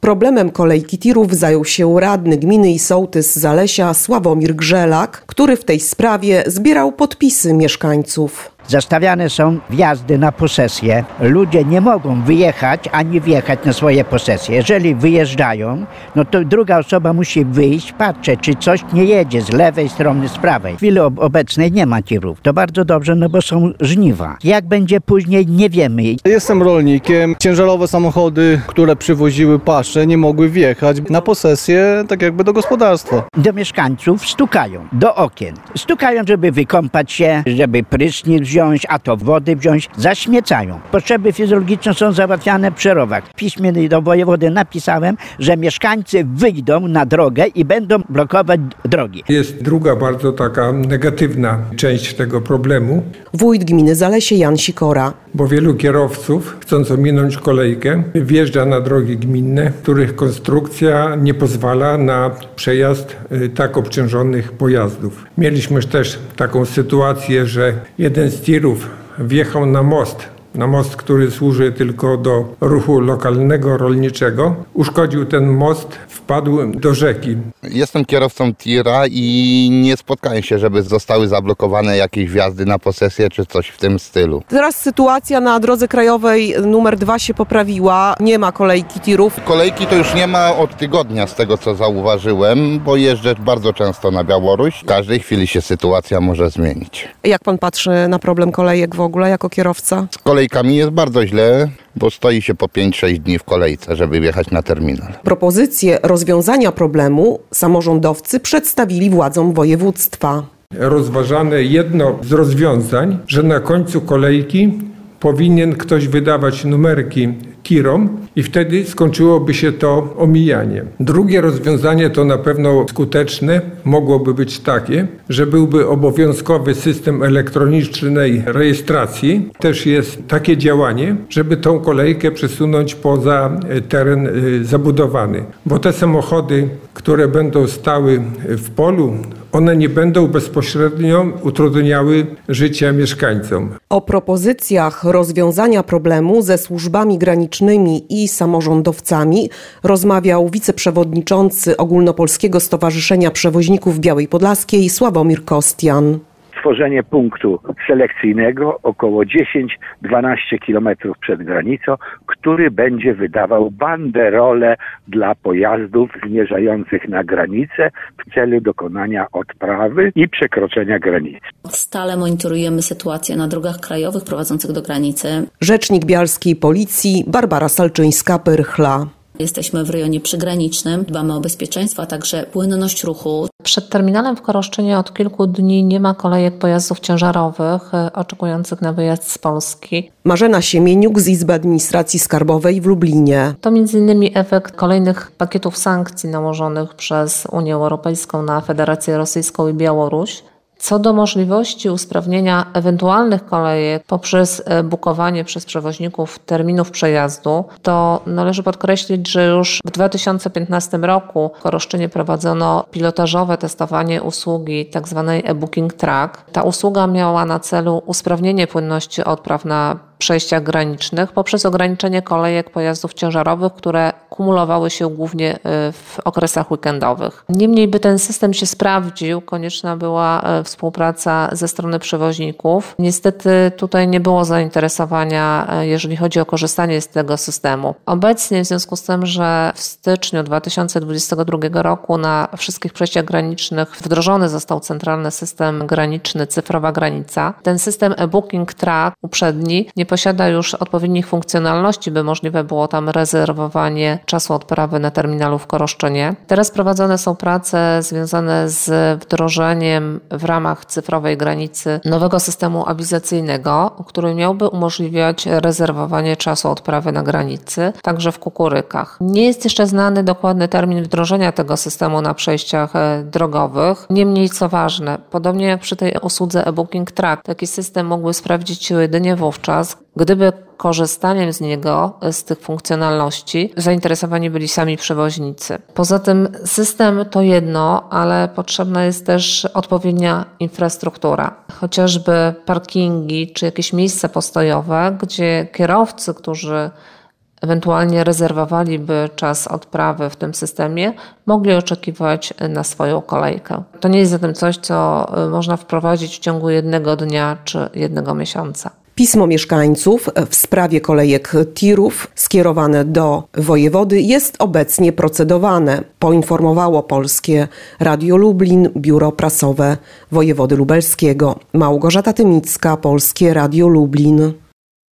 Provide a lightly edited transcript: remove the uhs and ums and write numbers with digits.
Problemem kolejki tirów zajął się radny gminy i sołtys Zalesia Sławomir Grzelak, który w tej sprawie zbierał podpisy mieszkańców. Zastawiane są wjazdy na posesje. Ludzie nie mogą wyjechać ani wjechać na swoje posesje. Jeżeli wyjeżdżają, no to druga osoba musi wyjść, patrzeć, czy coś nie jedzie z lewej strony, z prawej. W chwili obecnej nie ma tirów. To bardzo dobrze, no bo są żniwa. Jak będzie później, nie wiemy. Jestem rolnikiem. Ciężarowe samochody, które przywoziły pasze, nie mogły wjechać na posesję, tak jakby do gospodarstwa. Do mieszkańców stukają, do okien. Stukają, żeby wykąpać się, żeby prysznic wziąć, a to wody wziąć, zaśmiecają. Potrzeby fizjologiczne są załatwiane przy rowach. W piśmie do wojewody napisałem, że mieszkańcy wyjdą na drogę i będą blokować drogi. Jest druga bardzo taka negatywna część tego problemu. Wójt gminy Zalesie Jan Sikora. Bo wielu kierowców, chcąc ominąć kolejkę, wjeżdża na drogi gminne, których konstrukcja nie pozwala na przejazd tak obciążonych pojazdów. Mieliśmy też taką sytuację, że jeden z tirów wjechał na most, który służy tylko do ruchu lokalnego, rolniczego. Uszkodził ten most, wpadł do rzeki. Jestem kierowcą tira i nie spotkałem się, żeby zostały zablokowane jakieś wjazdy na posesję czy coś w tym stylu. Teraz sytuacja na drodze krajowej numer 2 się poprawiła. Nie ma kolejki tirów. Kolejki to już nie ma od tygodnia, z tego co zauważyłem, bo jeżdżę bardzo często na Białoruś. W każdej chwili się sytuacja może zmienić. Jak pan patrzy na problem kolejek w ogóle jako kierowca? Z kolejkami jest bardzo źle, bo stoi się po 5-6 dni w kolejce, żeby wjechać na terminal. Propozycje rozwiązania problemu samorządowcy przedstawili władzom województwa. Rozważane jedno z rozwiązań, że na końcu kolejki powinien ktoś wydawać numerki tirom i wtedy skończyłoby się to omijanie. Drugie rozwiązanie to na pewno skuteczne mogłoby być takie, że byłby obowiązkowy system elektronicznej rejestracji. Też jest takie działanie, żeby tą kolejkę przesunąć poza teren zabudowany. Bo te samochody, które będą stały w polu, one nie będą bezpośrednio utrudniały życia mieszkańcom. O propozycjach rozwiązania problemu ze służbami granicznymi i samorządowcami rozmawiał wiceprzewodniczący Ogólnopolskiego Stowarzyszenia Przewoźników Białej Podlaskiej Sławomir Kostian. Stworzenie punktu selekcyjnego około 10-12 kilometrów przed granicą, który będzie wydawał banderole dla pojazdów zmierzających na granicę w celu dokonania odprawy i przekroczenia granicy. Stale monitorujemy sytuację na drogach krajowych prowadzących do granicy. Rzecznik bialskiej policji Barbara Salczyńska-Pyrchla. Jesteśmy w rejonie przygranicznym, dbamy o bezpieczeństwo, a także płynność ruchu. Przed terminalem w Koroszczynie od kilku dni nie ma kolejek pojazdów ciężarowych oczekujących na wyjazd z Polski. Marzena Siemieniuk z Izby Administracji Skarbowej w Lublinie. To m.in. efekt kolejnych pakietów sankcji nałożonych przez Unię Europejską na Federację Rosyjską i Białoruś. Co do możliwości usprawnienia ewentualnych kolejek poprzez bukowanie przez przewoźników terminów przejazdu, to należy podkreślić, że już w 2015 roku w Koroszczynie prowadzono pilotażowe testowanie usługi tzw. e-Booking Track. Ta usługa miała na celu usprawnienie płynności odpraw na przejściach granicznych poprzez ograniczenie kolejek pojazdów ciężarowych, które kumulowały się głównie w okresach weekendowych. Niemniej, by ten system się sprawdził, konieczna była współpraca ze strony przewoźników. Niestety tutaj nie było zainteresowania, jeżeli chodzi o korzystanie z tego systemu. Obecnie w związku z tym, że w styczniu 2022 roku na wszystkich przejściach granicznych wdrożony został centralny system graniczny Cyfrowa Granica, ten system e-Booking Track uprzedni nie posiada już odpowiednich funkcjonalności, by możliwe było tam rezerwowanie czasu odprawy na terminalu w Koroszczynie. Teraz prowadzone są prace związane z wdrożeniem w ramach cyfrowej granicy nowego systemu awizacyjnego, który miałby umożliwiać rezerwowanie czasu odprawy na granicy, także w Kukurykach. Nie jest jeszcze znany dokładny termin wdrożenia tego systemu na przejściach drogowych. Niemniej, co ważne, podobnie jak przy tej usłudze e-Booking Track, taki system mógłby sprawdzić się jedynie wówczas, gdyby korzystaniem z niego, z tych funkcjonalności, zainteresowani byli sami przewoźnicy. Poza tym system to jedno, ale potrzebna jest też odpowiednia infrastruktura. Chociażby parkingi czy jakieś miejsca postojowe, gdzie kierowcy, którzy ewentualnie rezerwowaliby czas odprawy w tym systemie, mogli oczekiwać na swoją kolejkę. To nie jest zatem coś, co można wprowadzić w ciągu jednego dnia czy jednego miesiąca. Pismo mieszkańców w sprawie kolejek tirów skierowane do wojewody jest obecnie procedowane, poinformowało Polskie Radio Lublin, biuro prasowe wojewody lubelskiego. Małgorzata Tymicka, Polskie Radio Lublin.